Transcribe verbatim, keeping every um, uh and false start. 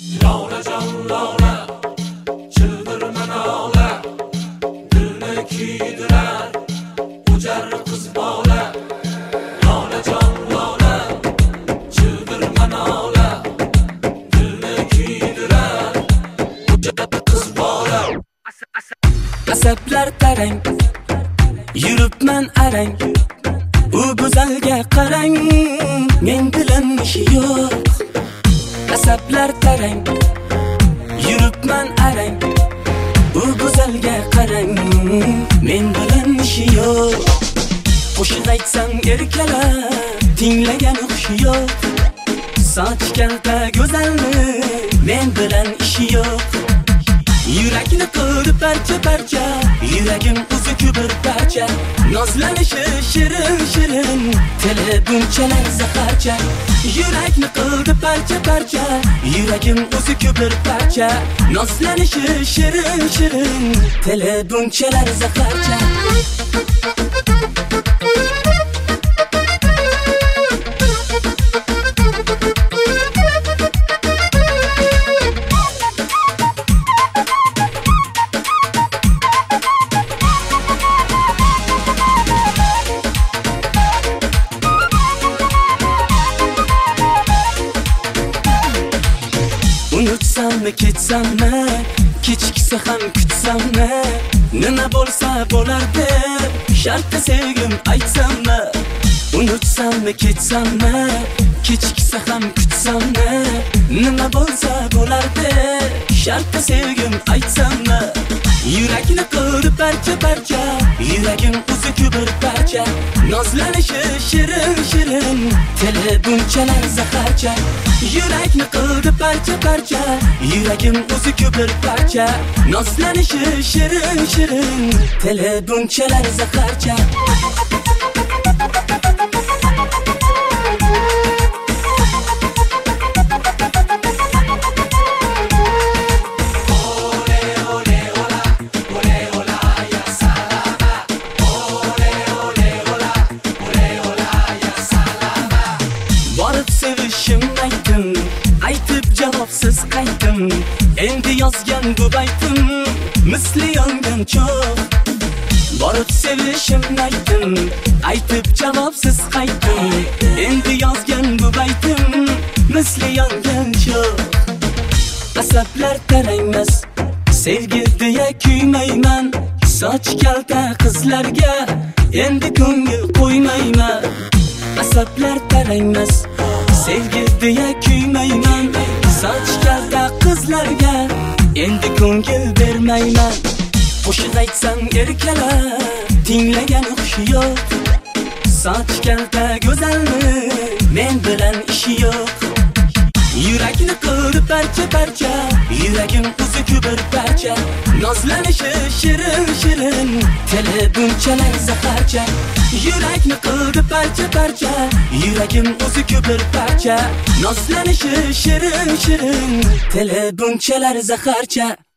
Lolajon lola, childirma nola, dilni kuydirar o'jar qiz bola. Lolajon lola, childirma nola, dilni kuydirar o'jar qiz bola. Asablar tarang, yuribman arang, u go'zalga qarang, men bilan ishi yo'q. Asablar tarang, yuribman arang, u go'zalga qarang, men bilan ishi yo'q. Qo'shiq aytsam erkalar, tinglagan hushi yo'q. Soch kalta go'zalni, men bilan ishi yo'q. Yurakni qildi parcha parcha, yuragim o'zi bir parcha. Nozlanishi shirin shirin, tili bunchalar zaharcha. Yurakni qildi parcha parcha, yuragim o'zi bir parcha. Nozlanishi shirin shirin, tili bunchalar zaharcha. Unutsammi ketsammi, kechiksa ham kutsammi, nima bo'lsa bo'lardi, shartta sevgim aytsammi. Unutsammi ketsammi, kechiksa ham kutsammi, nima bo'lsa bo'lardi, shartta sevgim aytsammi. Yurakni qildi parcha parcha, yuragim o'zi bir parcha. Nozlanishi shirin shirin, tili bunchalar zaharcha. Yurakni qildi parcha parcha, yuragim o'zi bir parcha. Nozlanishi shirin shirin, tili bunchalar zaharcha. Sevishim aytdim, aytib javobsiz qaytdim. Endi yozgan bu baytim, misli yongan cho'g'. Borib sevishim aytdim, aytib javobsiz qaytdim. Endi yozgan bu baytim, misli yongan cho'g'. Asablar tarangmas, sevgi deya kuymayman. Soch kalta qizlarga endi ko'ngil qo'ymayman. Asablar tarangmas, sevgi deya kuymayman. Soch kalta qizlarga endi ko'ngil bermayman. Qo'shiq aytsam erkalar, tinglagan hushi yo'q. Soch kalta go'zalni, men bilan ishi yo'q. Yurakni qildi parcha parcha, yuragim o'zi bir parcha. Nozlanishi shirin shirin, tili bunchalar zaharcha. Yurakni qildi parcha parcha, yuragim o'zi bir parcha. Nozlanishi shirin shirin, tili bunchalar zaharcha.